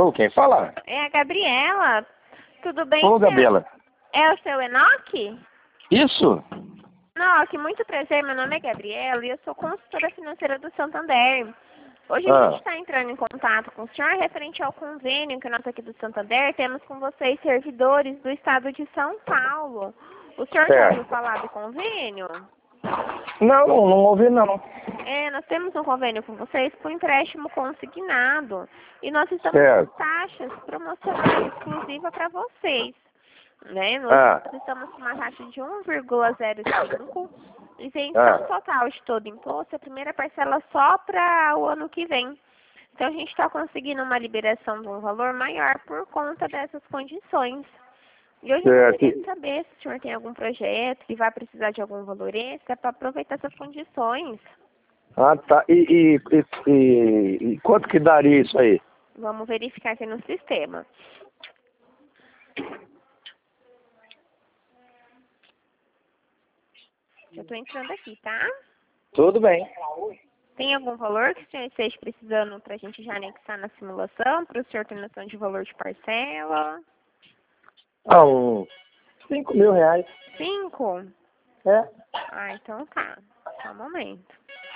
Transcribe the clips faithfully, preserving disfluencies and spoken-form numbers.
Alô, quem fala? É a Gabriela. Tudo bem? Ô, seu- Gabriela. É o seu Enoque? Isso? Enoque, muito prazer. Meu nome é Gabriela e eu sou consultora financeira do Santander. Hoje a Ah. gente está entrando em contato com o senhor referente ao convênio que nós aqui do Santander temos com vocês, servidores do estado de São Paulo. O senhor já Certo. ouviu falar do convênio? Não, não, não ouvi não. É, nós temos um convênio com vocês por empréstimo consignado. E nós estamos Certo. com taxas promocionais exclusivas para vocês. Né? Nós Ah. estamos com uma taxa de um vírgula zero cinco. Isenção Ah. total de todo imposto. A primeira parcela só para o ano que vem. Então a gente está conseguindo uma liberação de um valor maior por conta dessas condições. E hoje eu Certo. gostaria de saber se o senhor tem algum projeto que vai precisar de algum valor extra para aproveitar essas condições. Ah, tá. E, e, e, e- e quanto que daria isso aí? Vamos verificar aqui no sistema. Eu estou entrando aqui, tá? Tudo bem. Tem algum valor que o senhor esteja precisando para a gente já anexar na simulação, para o senhor ter noção de valor de parcela? Ah, uns cinco mil reais. Cinco? É? Ah, então tá. Só um momento.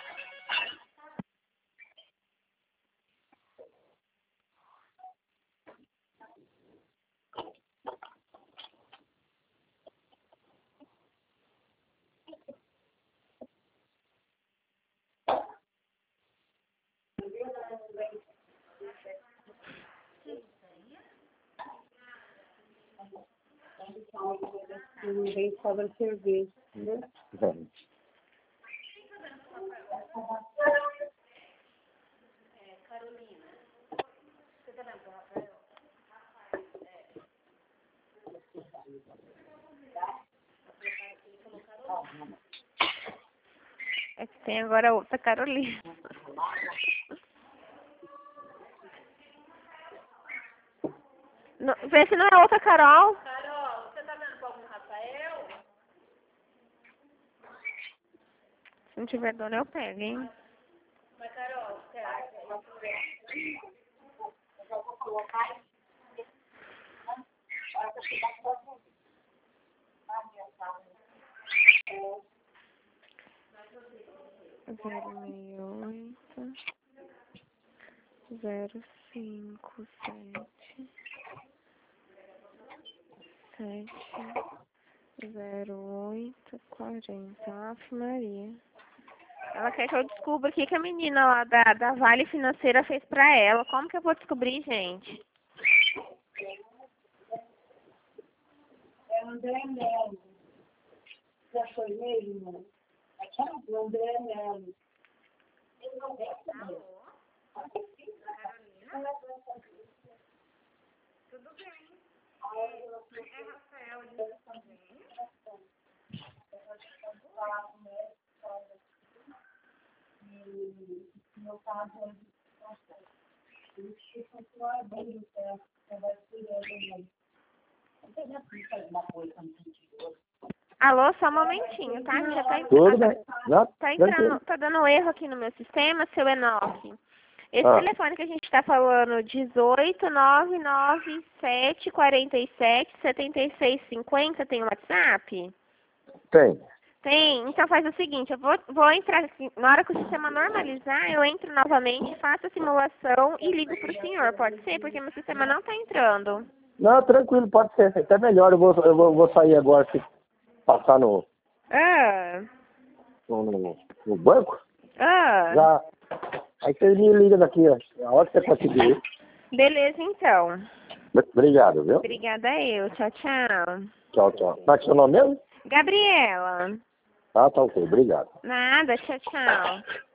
Ninguém cobra cerveja, entendeu? É que tem agora outra Carolina. Não, vê se não é outra Carol. Carol, você tá vendo com algum Rafael? Se não tiver dona, eu pego, hein? Mas, Carol, você acha? Zero meia oito zero cinco sete sete zero oito quarenta. Ave Maria. Ela quer que eu descubra o que que a menina lá da, da Vale Financeira fez pra ela. Como que eu vou descobrir, gente? É o André Melo. Já foi mesmo? O André Melo. Tudo bem. É Rafael de Meu caso é de continuar bem do certo. Você vai cuidando dele. Você já fez uma coisa no sentido. Alô, só um momentinho, tá? Já tá, Tudo bem. Não, tá entrando, tranquilo. tá dando erro aqui no meu sistema, seu Enoque. Esse Ah. telefone que a gente tá falando, dezoito nove nove sete quatro sete sete seis cinco zero, tem o WhatsApp? Tem. Tem? Então faz o seguinte, eu vou, vou entrar aqui, na hora que o sistema normalizar, eu entro novamente, faço a simulação e ligo pro senhor, pode ser? Porque meu sistema não tá entrando. Não, tranquilo, pode ser. Até melhor. Eu vou, eu vou, vou sair agora, se passar no, Ah, no, no, no banco. ah, Já. Aí você me liga daqui, ó. A hora que você conseguir. beleza então. Obrigado, viu? Obrigada eu, tchau, tchau. Tchau, tchau. Como é que é o seu nome mesmo? Gabriela. Ah, tá ok. Obrigado. Nada, tchau, tchau.